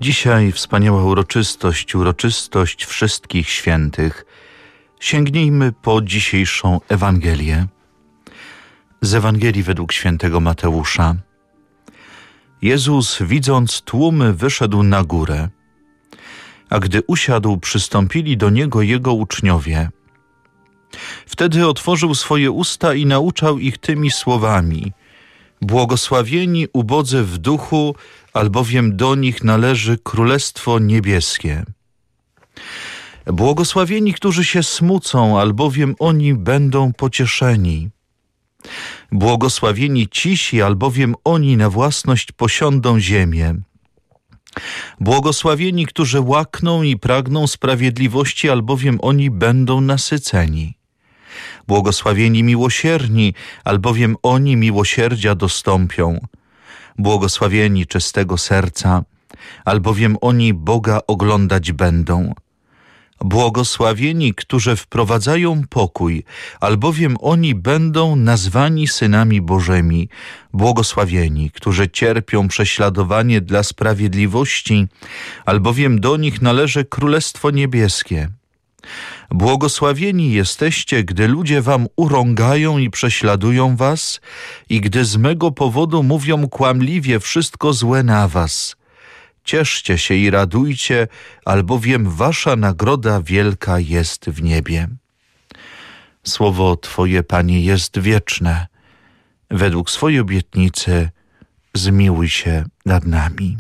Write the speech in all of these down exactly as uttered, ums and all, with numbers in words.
Dzisiaj wspaniała uroczystość, uroczystość wszystkich świętych. Sięgnijmy po dzisiejszą Ewangelię. Z Ewangelii według świętego Mateusza. Jezus, widząc tłumy, wyszedł na górę, a gdy usiadł, przystąpili do Niego Jego uczniowie. Wtedy otworzył swoje usta i nauczał ich tymi słowami: Błogosławieni ubodzy w duchu, albowiem do nich należy Królestwo Niebieskie. Błogosławieni, którzy się smucą, albowiem oni będą pocieszeni. Błogosławieni cisi, albowiem oni na własność posiądą ziemię. Błogosławieni, którzy łakną i pragną sprawiedliwości, albowiem oni będą nasyceni. Błogosławieni miłosierni, albowiem oni miłosierdzia dostąpią. Błogosławieni czystego serca, albowiem oni Boga oglądać będą. Błogosławieni, którzy wprowadzają pokój, albowiem oni będą nazwani synami Bożymi. Błogosławieni, którzy cierpią prześladowanie dla sprawiedliwości, albowiem do nich należy Królestwo Niebieskie. Błogosławieni jesteście, gdy ludzie wam urągają i prześladują was i gdy z mego powodu mówią kłamliwie wszystko złe na was. Cieszcie się i radujcie, albowiem wasza nagroda wielka jest w niebie. Słowo Twoje, Panie, jest wieczne. Według swojej obietnicy zmiłuj się nad nami.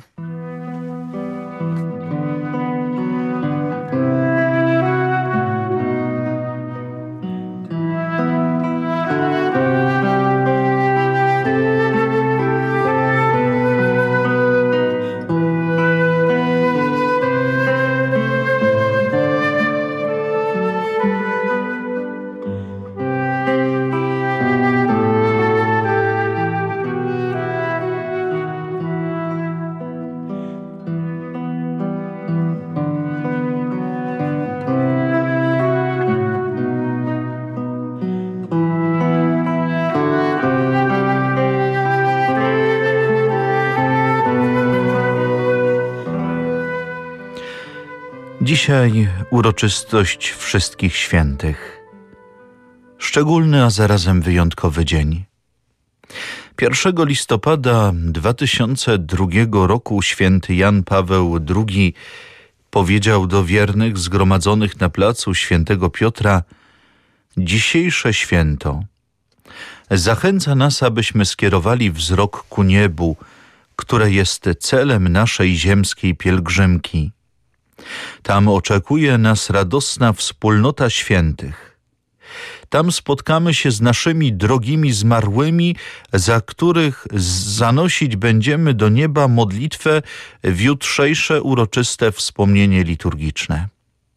Dzisiaj uroczystość wszystkich świętych. Szczególny, a zarazem wyjątkowy dzień. pierwszego listopada dwa tysiące drugiego roku święty Jan Paweł drugi powiedział do wiernych zgromadzonych na placu Świętego Piotra: dzisiejsze święto zachęca nas, abyśmy skierowali wzrok ku niebu, które jest celem naszej ziemskiej pielgrzymki. Tam oczekuje nas radosna wspólnota świętych. Tam spotkamy się z naszymi drogimi zmarłymi, za których zanosić będziemy do nieba modlitwę w jutrzejsze uroczyste wspomnienie liturgiczne.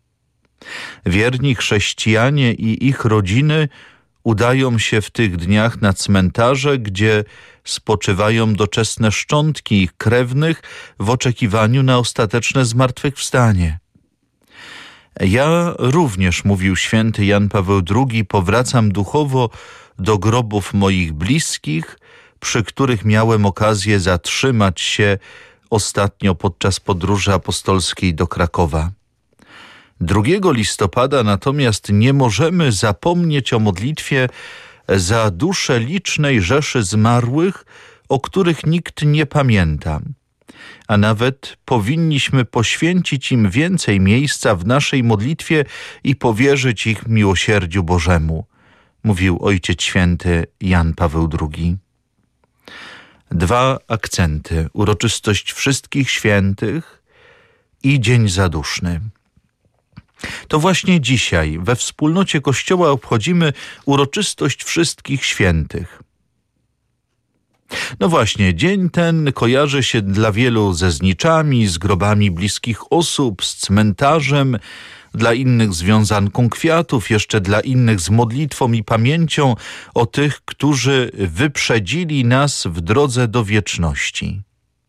Wierni chrześcijanie i ich rodziny udają się w tych dniach na cmentarze, gdzie spoczywają doczesne szczątki ich krewnych w oczekiwaniu na ostateczne zmartwychwstanie. Ja również, mówił święty Jan Paweł drugi, powracam duchowo do grobów moich bliskich, przy których miałem okazję zatrzymać się ostatnio podczas podróży apostolskiej do Krakowa. drugiego listopada natomiast nie możemy zapomnieć o modlitwie za dusze licznej rzeszy zmarłych, o których nikt nie pamięta, a nawet powinniśmy poświęcić im więcej miejsca w naszej modlitwie i powierzyć ich miłosierdziu Bożemu, mówił Ojciec Święty Jan Paweł drugi. Dwa akcenty: uroczystość wszystkich świętych i Dzień Zaduszny. To właśnie dzisiaj we wspólnocie Kościoła obchodzimy uroczystość wszystkich świętych. No właśnie, dzień ten kojarzy się dla wielu ze zniczami, z grobami bliskich osób, z cmentarzem, dla innych z wiązanką kwiatów, jeszcze dla innych z modlitwą i pamięcią o tych, którzy wyprzedzili nas w drodze do wieczności.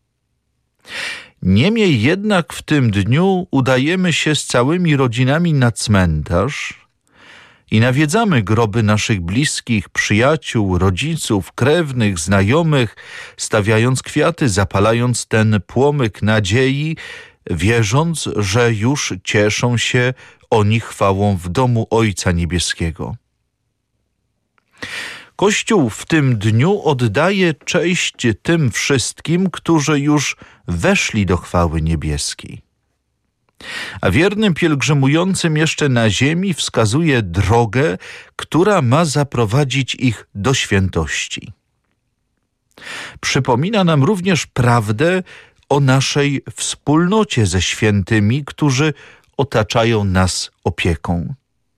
Niemniej jednak w tym dniu udajemy się z całymi rodzinami na cmentarz i nawiedzamy groby naszych bliskich, przyjaciół, rodziców, krewnych, znajomych, stawiając kwiaty, zapalając ten płomyk nadziei wierząc, że już cieszą się oni chwałą w domu Ojca Niebieskiego. Kościół w tym dniu oddaje cześć tym wszystkim, którzy już weszli do chwały niebieskiej. A wiernym pielgrzymującym jeszcze na ziemi wskazuje drogę, która ma zaprowadzić ich do świętości. Przypomina nam również prawdę o naszej wspólnocie ze świętymi, którzy otaczają nas opieką.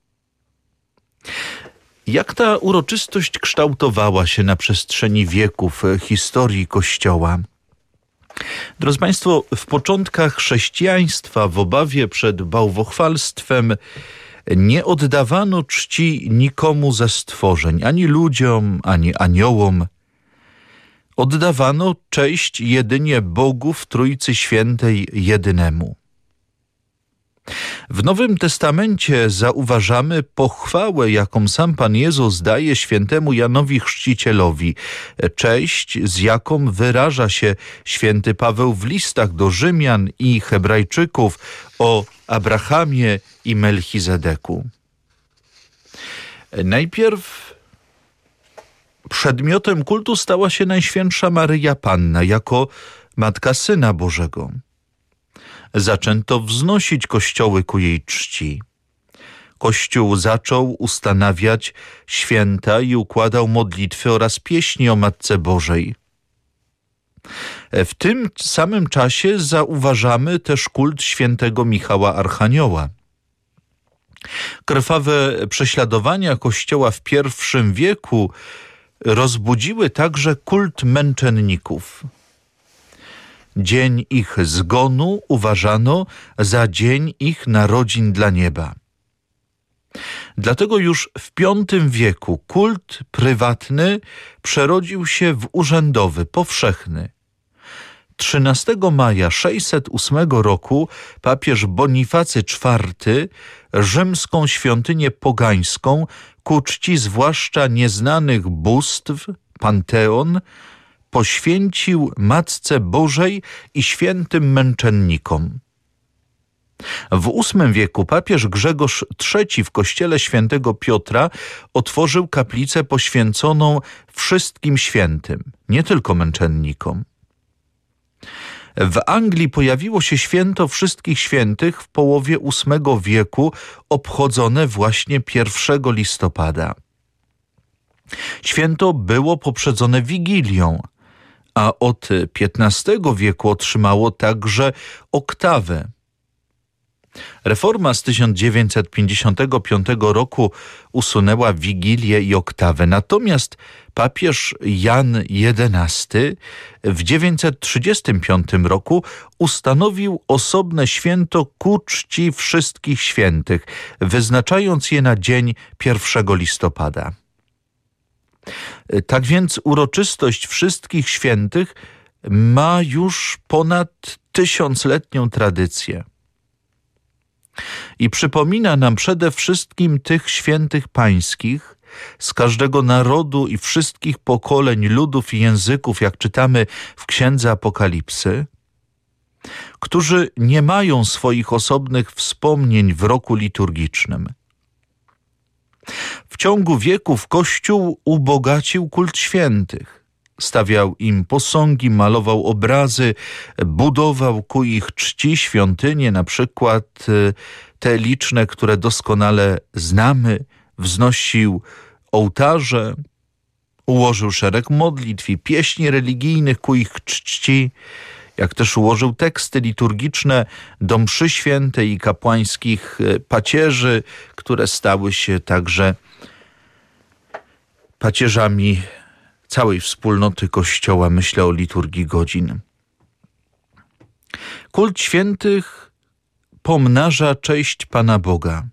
Jak ta uroczystość kształtowała się na przestrzeni wieków historii Kościoła? Drodzy Państwo, w początkach chrześcijaństwa, w obawie przed bałwochwalstwem, nie oddawano czci nikomu ze stworzeń, ani ludziom, ani aniołom. Oddawano cześć jedynie Bogu w Trójcy Świętej jedynemu. W Nowym Testamencie zauważamy pochwałę, jaką sam Pan Jezus daje świętemu Janowi Chrzcicielowi. Cześć, z jaką wyraża się święty Paweł w listach do Rzymian i Hebrajczyków o Abrahamie i Melchizedeku. Najpierw przedmiotem kultu stała się Najświętsza Maryja Panna jako Matka Syna Bożego. Zaczęto wznosić kościoły ku jej czci. Kościół zaczął ustanawiać święta i układał modlitwy oraz pieśni o Matce Bożej. W tym samym czasie zauważamy też kult świętego Michała Archanioła. Krwawe prześladowania Kościoła w pierwszym wieku rozbudziły także kult męczenników. Dzień ich zgonu uważano za dzień ich narodzin dla nieba. Dlatego już w piątym wieku kult prywatny przerodził się w urzędowy, powszechny. trzynastego maja sześćset ósmego roku papież Bonifacy czwarty rzymską świątynię pogańską ku czci zwłaszcza nieznanych bóstw, panteon, poświęcił Matce Bożej i świętym męczennikom. W ósmym wieku papież Grzegorz trzeci w kościele świętego Piotra otworzył kaplicę poświęconą wszystkim świętym, nie tylko męczennikom. W Anglii pojawiło się święto wszystkich świętych w połowie ósmego wieku, obchodzone właśnie pierwszego listopada. Święto było poprzedzone Wigilią, a od piętnastego wieku otrzymało także oktawę. Reforma z tysiąc dziewięćset pięćdziesiątego piątego roku usunęła Wigilię i oktawę, natomiast papież Jan jedenasty w tysiąc dziewięćset trzydziestym piątym roku ustanowił osobne święto ku czci wszystkich świętych, wyznaczając je na dzień pierwszego listopada. Tak więc uroczystość wszystkich świętych ma już ponad tysiącletnią tradycję. I przypomina nam przede wszystkim tych świętych pańskich z każdego narodu i wszystkich pokoleń, ludów i języków, jak czytamy w Księdze Apokalipsy, którzy nie mają swoich osobnych wspomnień w roku liturgicznym. W ciągu wieków Kościół ubogacił kult świętych. Stawiał im posągi, malował obrazy, budował ku ich czci świątynie, na przykład te liczne, które doskonale znamy, wznosił ołtarze, ułożył szereg modlitw i pieśni religijnych ku ich czci, jak też ułożył teksty liturgiczne do mszy świętej i kapłańskich pacierzy, które stały się także pacierzami całej wspólnoty Kościoła, myślę o liturgii godzin. Kult świętych pomnaża cześć Pana Boga.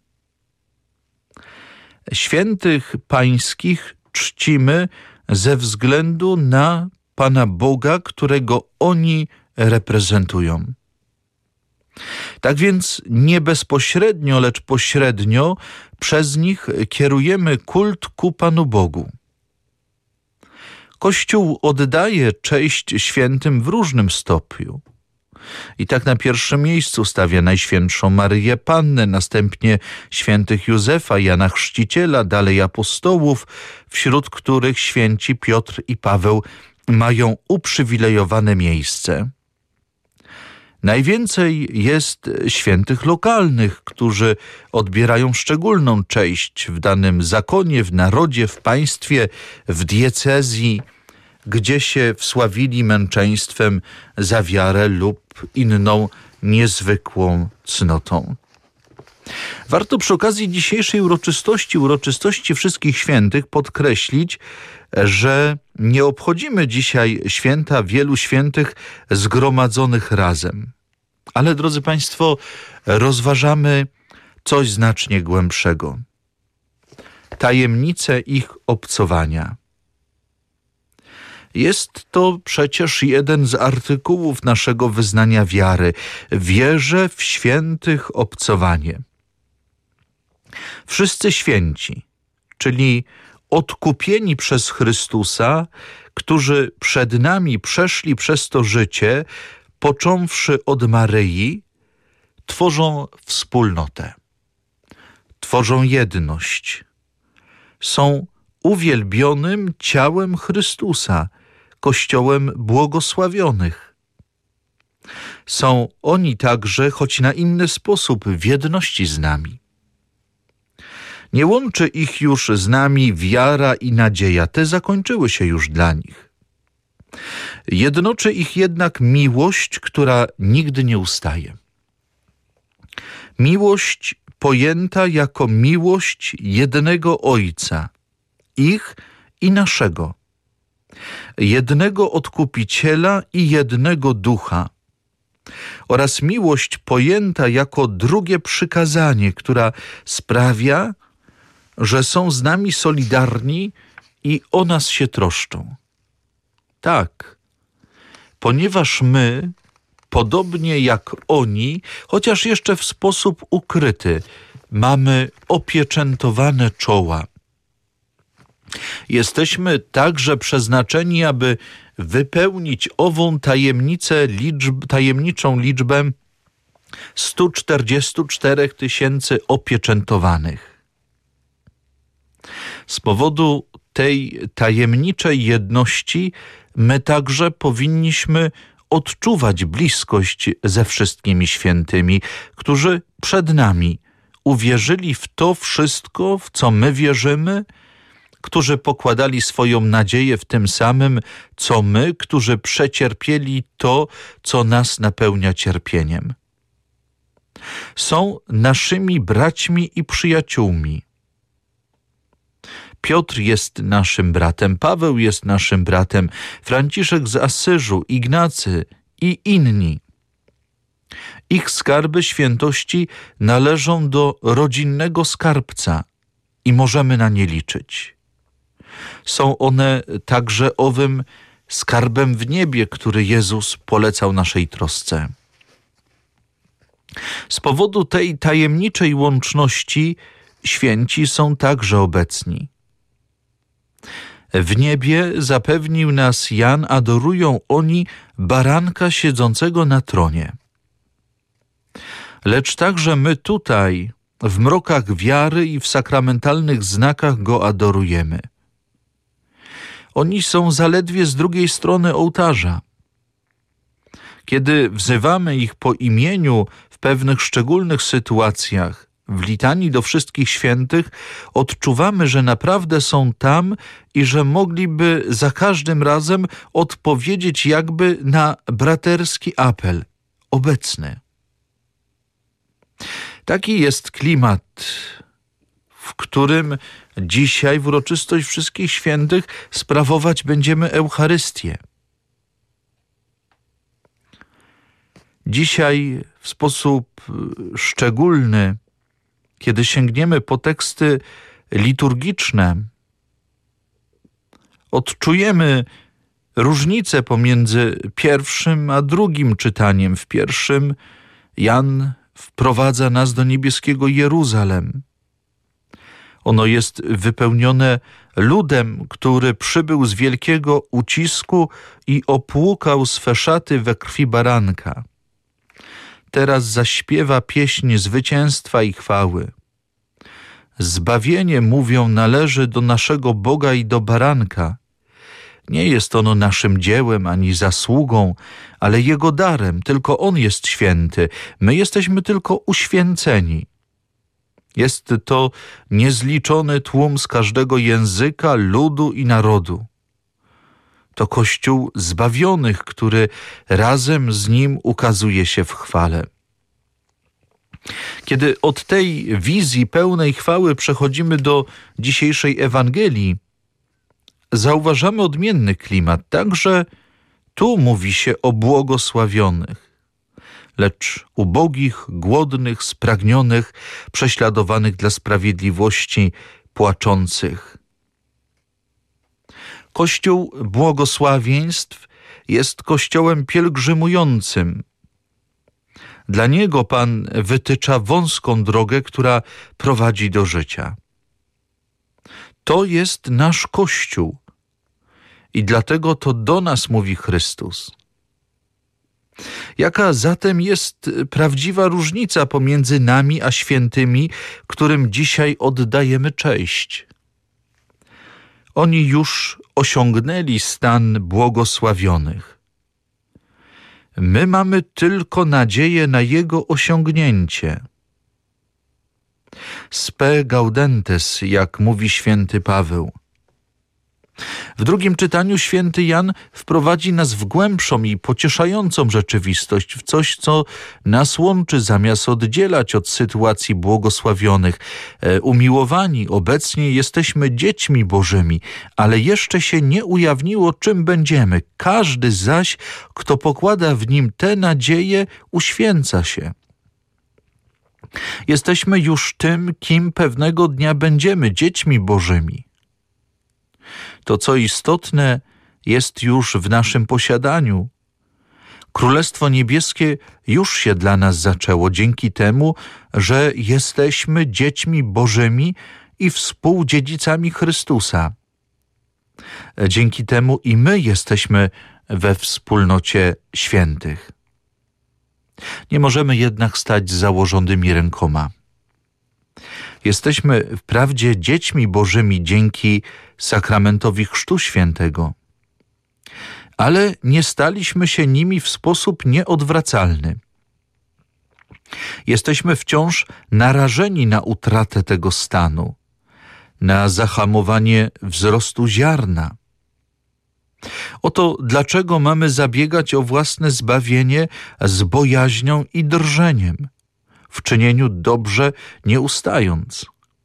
Świętych pańskich czcimy ze względu na Pana Boga, którego oni reprezentują. Tak więc nie bezpośrednio, lecz pośrednio przez nich kierujemy kult ku Panu Bogu. Kościół oddaje cześć świętym w różnym stopniu. I tak na pierwszym miejscu stawia Najświętszą Maryję Pannę, następnie świętych Józefa, Jana Chrzciciela, dalej apostołów, wśród których święci Piotr i Paweł mają uprzywilejowane miejsce. Najwięcej jest świętych lokalnych, którzy odbierają szczególną cześć w danym zakonie, w narodzie, w państwie, w diecezji, gdzie się wsławili męczeństwem za wiarę lub inną niezwykłą cnotą. Warto przy okazji dzisiejszej uroczystości, uroczystości Wszystkich Świętych podkreślić, że nie obchodzimy dzisiaj święta wielu świętych zgromadzonych razem. Ale, drodzy Państwo, rozważamy coś znacznie głębszego. Tajemnicę ich obcowania. Jest to przecież jeden z artykułów naszego wyznania wiary. Wierzę w świętych obcowanie. Wszyscy święci, czyli odkupieni przez Chrystusa, którzy przed nami przeszli przez to życie, począwszy od Maryi, tworzą wspólnotę, tworzą jedność. Są uwielbionym ciałem Chrystusa, Kościołem błogosławionych. Są oni także, choć na inny sposób, w jedności z nami. Nie łączy ich już z nami wiara i nadzieja, te zakończyły się już dla nich. Jednoczy ich jednak miłość, która nigdy nie ustaje. Miłość pojęta jako miłość jednego Ojca, ich i naszego, jednego Odkupiciela i jednego Ducha, oraz miłość pojęta jako drugie przykazanie, która sprawia, że są z nami solidarni i o nas się troszczą. Tak, ponieważ my, podobnie jak oni, chociaż jeszcze w sposób ukryty, mamy opieczętowane czoła. Jesteśmy także przeznaczeni, aby wypełnić ową tajemnicę, liczb, tajemniczą liczbę stu czterdziestu czterech tysięcy opieczętowanych. Z powodu tej tajemniczej jedności my także powinniśmy odczuwać bliskość ze wszystkimi świętymi, którzy przed nami uwierzyli w to wszystko, w co my wierzymy, którzy pokładali swoją nadzieję w tym samym, co my, którzy przecierpieli to, co nas napełnia cierpieniem. Są naszymi braćmi i przyjaciółmi. Piotr jest naszym bratem, Paweł jest naszym bratem, Franciszek z Asyżu, Ignacy i inni. Ich skarby świętości należą do rodzinnego skarbca i możemy na nie liczyć. Są one także owym skarbem w niebie, który Jezus polecał naszej trosce. Z powodu tej tajemniczej łączności święci są także obecni. W niebie zapewnił nas Jan, adorują oni baranka siedzącego na tronie. Lecz także my tutaj, w mrokach wiary i w sakramentalnych znakach go adorujemy. Oni są zaledwie z drugiej strony ołtarza. Kiedy wzywamy ich po imieniu w pewnych szczególnych sytuacjach, w litanii do wszystkich świętych, odczuwamy, że naprawdę są tam i że mogliby za każdym razem odpowiedzieć jakby na braterski apel, obecny. Taki jest klimat, w którym dzisiaj w uroczystość Wszystkich Świętych sprawować będziemy Eucharystię. Dzisiaj w sposób szczególny, kiedy sięgniemy po teksty liturgiczne, odczujemy różnicę pomiędzy pierwszym a drugim czytaniem. W pierwszym Jan wprowadza nas do niebieskiego Jeruzalem. Ono jest wypełnione ludem, który przybył z wielkiego ucisku i opłukał swe szaty we krwi baranka. teraz zaśpiewa pieśń zwycięstwa i chwały. Zbawienie, mówią, należy do naszego Boga i do baranka. Nie jest ono naszym dziełem ani zasługą, ale Jego darem. Tylko On jest święty. My jesteśmy tylko uświęceni. Jest to niezliczony tłum z każdego języka, ludu i narodu. To Kościół zbawionych, który razem z Nim ukazuje się w chwale. Kiedy od tej wizji pełnej chwały przechodzimy do dzisiejszej Ewangelii, zauważamy odmienny klimat. Także tu mówi się o błogosławionych, lecz ubogich, głodnych, spragnionych, prześladowanych dla sprawiedliwości, płaczących. Kościół błogosławieństw jest kościołem pielgrzymującym. Dla niego Pan wytycza wąską drogę, która prowadzi do życia. To jest nasz Kościół i dlatego to do nas mówi Chrystus. Jaka zatem jest prawdziwa różnica pomiędzy nami a świętymi, którym dzisiaj oddajemy cześć? Oni już osiągnęli stan błogosławionych. My mamy tylko nadzieję na jego osiągnięcie. Spe gaudentes, jak mówi święty Paweł. W drugim czytaniu święty Jan wprowadzi nas w głębszą i pocieszającą rzeczywistość, w coś, co nas łączy, zamiast oddzielać od sytuacji błogosławionych. E, umiłowani, obecnie jesteśmy dziećmi Bożymi, ale jeszcze się nie ujawniło, czym będziemy. Każdy zaś, kto pokłada w nim tę nadzieję, uświęca się. Jesteśmy już tym, kim pewnego dnia będziemy, dziećmi Bożymi. To, co istotne, jest już w naszym posiadaniu. Królestwo Niebieskie już się dla nas zaczęło dzięki temu, że jesteśmy dziećmi Bożymi i współdziedzicami Chrystusa. Dzięki temu i my jesteśmy we wspólnocie świętych. Nie możemy jednak stać z założonymi rękoma. Jesteśmy wprawdzie dziećmi Bożymi dzięki sakramentowi Chrztu Świętego, ale nie staliśmy się nimi w sposób nieodwracalny. Jesteśmy wciąż narażeni na utratę tego stanu, na zahamowanie wzrostu ziarna. Oto dlaczego mamy zabiegać o własne zbawienie z bojaźnią i drżeniem, w czynieniu dobrze nie ustając.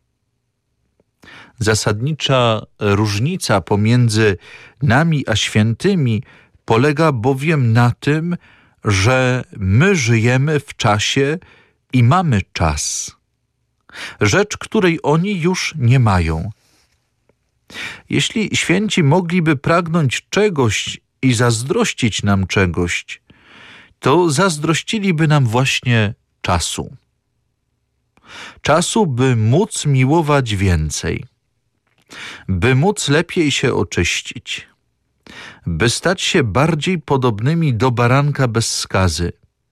Zasadnicza różnica pomiędzy nami a świętymi polega bowiem na tym, że my żyjemy w czasie i mamy czas. Rzecz, której oni już nie mają. Jeśli święci mogliby pragnąć czegoś i zazdrościć nam czegoś, to zazdrościliby nam właśnie czasu. Czasu, by móc miłować więcej, by móc lepiej się oczyścić, by stać się bardziej podobnymi do baranka bez skazy.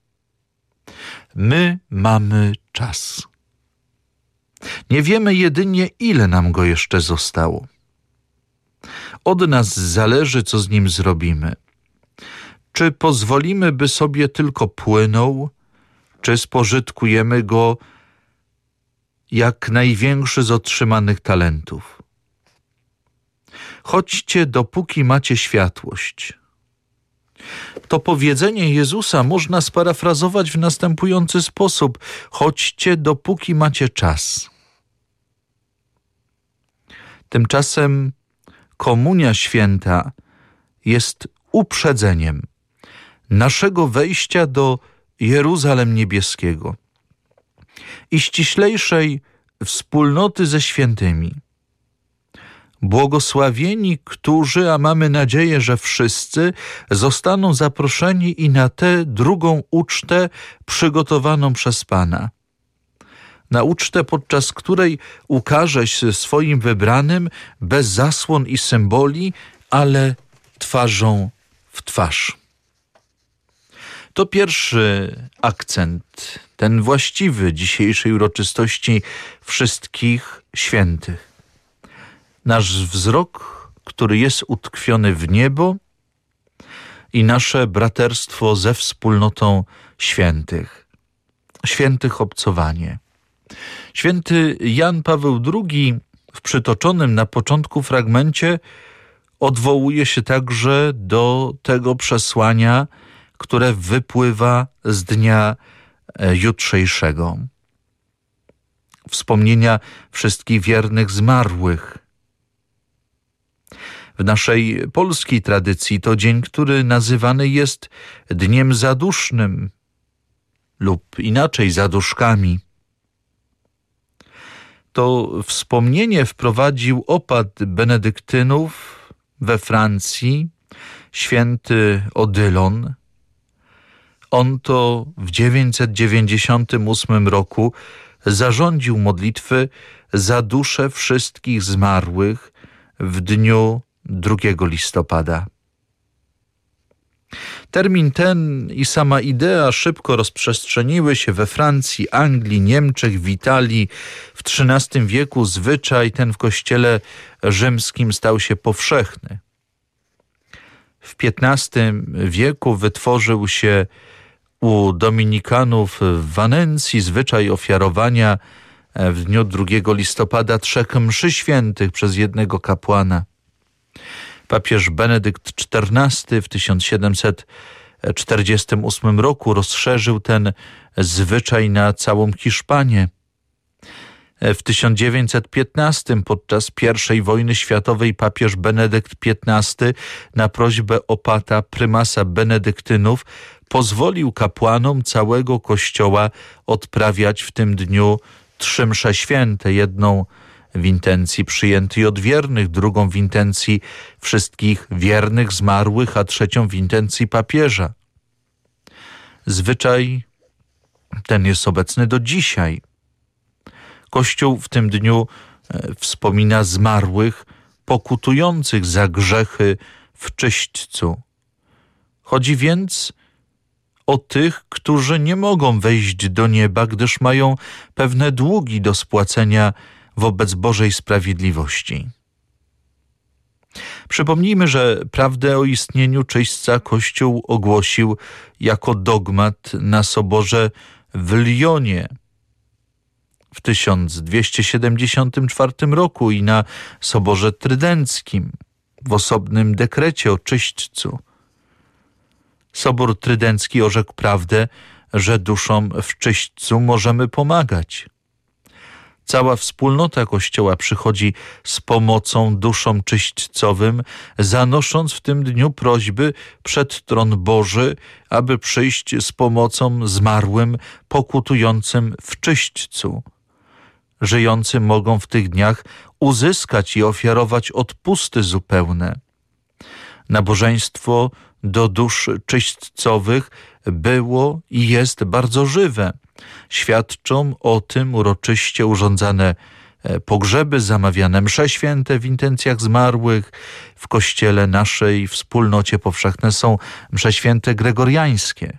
My mamy czas. Nie wiemy jedynie, ile nam go jeszcze zostało. Od nas zależy, co z nim zrobimy. Czy pozwolimy, by sobie tylko płynął, czy spożytkujemy go jak największy z otrzymanych talentów. Chodźcie, dopóki macie światłość. To powiedzenie Jezusa można sparafrazować w następujący sposób. Chodźcie, dopóki macie czas. Tymczasem Komunia Święta jest uprzedzeniem naszego wejścia do Jeruzalem Niebieskiego i ściślejszej wspólnoty ze świętymi. Błogosławieni, którzy, a mamy nadzieję, że wszyscy, zostaną zaproszeni i na tę drugą ucztę przygotowaną przez Pana. Na ucztę, podczas której ukaże się swoim wybranym bez zasłon i symboli, ale twarzą w twarz. To pierwszy akcent, ten właściwy dzisiejszej uroczystości wszystkich świętych. Nasz wzrok, który jest utkwiony w niebo i nasze braterstwo ze wspólnotą świętych. Świętych obcowanie. Święty Jan Paweł drugi w przytoczonym na początku fragmencie odwołuje się także do tego przesłania, które wypływa z dnia jutrzejszego. Wspomnienia wszystkich wiernych zmarłych. W naszej polskiej tradycji to dzień, który nazywany jest Dniem Zadusznym lub inaczej zaduszkami. To wspomnienie wprowadził opat benedyktynów we Francji, święty Odylon. On to w dziewięćset dziewięćdziesiątym ósmym roku zarządził modlitwy za dusze wszystkich zmarłych w dniu drugiego listopada. Termin ten i sama idea szybko rozprzestrzeniły się we Francji, Anglii, Niemczech, w Italii. W trzynastym wieku zwyczaj ten w kościele rzymskim stał się powszechny. W piętnastym wieku wytworzył się u dominikanów w Wanencji zwyczaj ofiarowania w dniu drugiego listopada trzech mszy świętych przez jednego kapłana. Papież Benedykt czternasty w tysiąc siedemset czterdziestym ósmym roku rozszerzył ten zwyczaj na całą Hiszpanię. W tysiąc dziewięćset piętnastym podczas pierwszej wojny światowej papież Benedykt piętnasty na prośbę opata prymasa benedyktynów pozwolił kapłanom całego kościoła odprawiać w tym dniu trzy msze święte, jedną w intencji przyjętej od wiernych, drugą w intencji wszystkich wiernych zmarłych, a trzecią w intencji papieża. Zwyczaj ten jest obecny do dzisiaj. Kościół w tym dniu wspomina zmarłych pokutujących za grzechy w czyśćcu. Chodzi więc o tych, którzy nie mogą wejść do nieba, gdyż mają pewne długi do spłacenia wobec Bożej sprawiedliwości. Przypomnijmy, że prawdę o istnieniu czyśćca Kościół ogłosił jako dogmat na soborze w Lyonie w tysiąc dwieście siedemdziesiątym czwartym roku i na soborze trydenckim w osobnym dekrecie o czyśćcu. Sobór trydencki orzekł prawdę, że duszom w czyśćcu możemy pomagać. Cała wspólnota Kościoła przychodzi z pomocą duszom czyśćcowym, zanosząc w tym dniu prośby przed tron Boży, aby przyjść z pomocą zmarłym, pokutującym w czyśćcu. Żyjący mogą w tych dniach uzyskać i ofiarować odpusty zupełne. Nabożeństwo do dusz czyśćcowych było i jest bardzo żywe. Świadczą o tym uroczyście urządzane pogrzeby, zamawiane msze święte w intencjach zmarłych. W kościele naszej wspólnocie powszechne są msze święte gregoriańskie.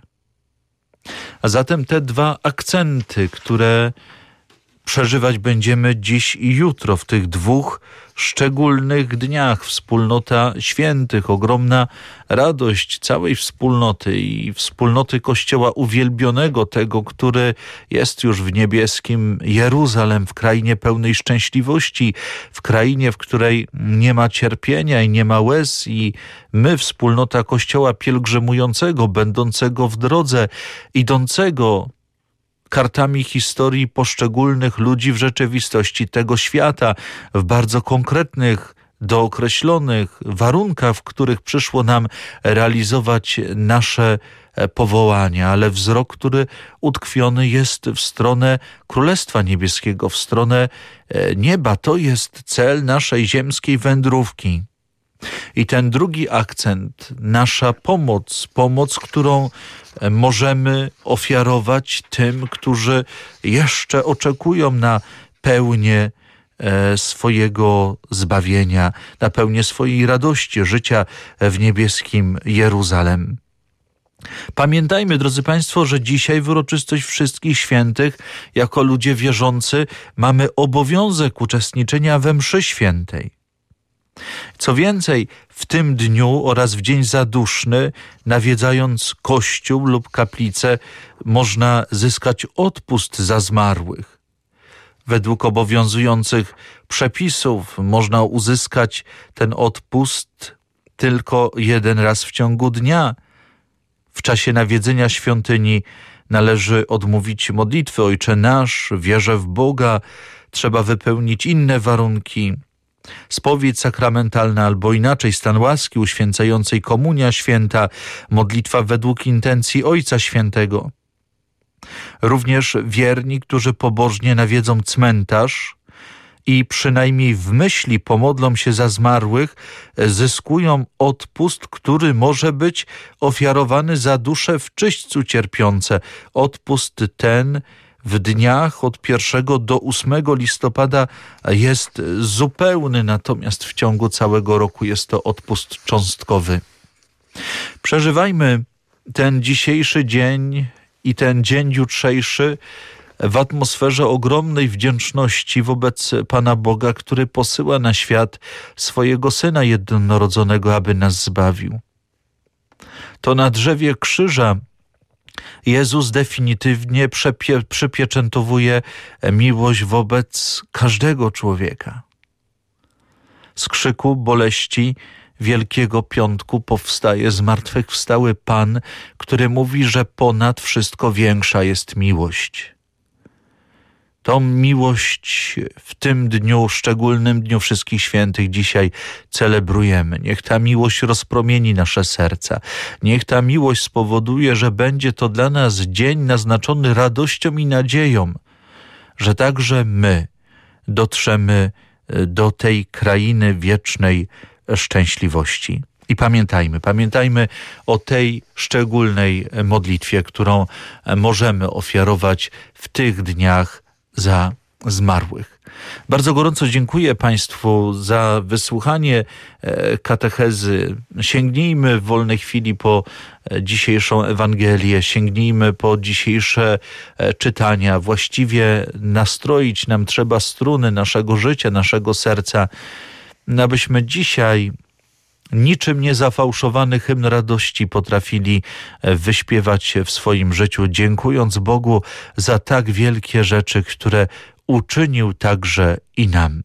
A zatem te dwa akcenty, które przeżywać będziemy dziś i jutro, w tych dwóch szczególnych dniach. Wspólnota świętych, ogromna radość całej wspólnoty i wspólnoty Kościoła uwielbionego, tego, który jest już w niebieskim Jeruzalem, w krainie pełnej szczęśliwości, w krainie, w której nie ma cierpienia i nie ma łez, i my, wspólnota Kościoła pielgrzymującego, będącego w drodze, idącego kartami historii poszczególnych ludzi w rzeczywistości tego świata, w bardzo konkretnych, dookreślonych warunkach, w których przyszło nam realizować nasze powołania, ale wzrok, który utkwiony jest w stronę Królestwa Niebieskiego, w stronę nieba. To jest cel naszej ziemskiej wędrówki. I ten drugi akcent, nasza pomoc, pomoc, którą możemy ofiarować tym, którzy jeszcze oczekują na pełnię swojego zbawienia, na pełnię swojej radości, życia w niebieskim Jeruzalem. Pamiętajmy, drodzy Państwo, że dzisiaj w uroczystość Wszystkich Świętych jako ludzie wierzący mamy obowiązek uczestniczenia we mszy świętej. Co więcej, w tym dniu oraz w dzień zaduszny, nawiedzając kościół lub kaplicę, można zyskać odpust za zmarłych. Według obowiązujących przepisów można uzyskać ten odpust tylko jeden raz w ciągu dnia. W czasie nawiedzenia świątyni należy odmówić modlitwy Ojcze Nasz, wierzę w Boga, trzeba wypełnić inne warunki. Spowiedź sakramentalna albo inaczej stan łaski uświęcającej, komunia święta, modlitwa według intencji Ojca Świętego. Również wierni, którzy pobożnie nawiedzą cmentarz i przynajmniej w myśli pomodlą się za zmarłych, zyskują odpust, który może być ofiarowany za dusze w czyśćcu cierpiące. Odpust ten w dniach od pierwszego do ósmego listopada jest zupełny, natomiast w ciągu całego roku jest to odpust cząstkowy. Przeżywajmy ten dzisiejszy dzień i ten dzień jutrzejszy w atmosferze ogromnej wdzięczności wobec Pana Boga, który posyła na świat swojego Syna jednorodzonego, aby nas zbawił. To na drzewie krzyża Jezus definitywnie przepie, przypieczętowuje miłość wobec każdego człowieka. Z krzyku boleści Wielkiego Piątku powstaje zmartwychwstały Pan, który mówi, że ponad wszystko większa jest miłość. Tą miłość w tym dniu, szczególnym dniu Wszystkich Świętych dzisiaj celebrujemy. Niech ta miłość rozpromieni nasze serca. Niech ta miłość spowoduje, że będzie to dla nas dzień naznaczony radością i nadzieją, że także my dotrzemy do tej krainy wiecznej szczęśliwości. I pamiętajmy, pamiętajmy o tej szczególnej modlitwie, którą możemy ofiarować w tych dniach za zmarłych. Bardzo gorąco dziękuję Państwu za wysłuchanie katechezy. Sięgnijmy w wolnej chwili po dzisiejszą Ewangelię, sięgnijmy po dzisiejsze czytania. Właściwie nastroić nam trzeba struny naszego życia, naszego serca, abyśmy dzisiaj niczym niezafałszowany hymn radości potrafili wyśpiewać w swoim życiu, dziękując Bogu za tak wielkie rzeczy, które uczynił także i nam.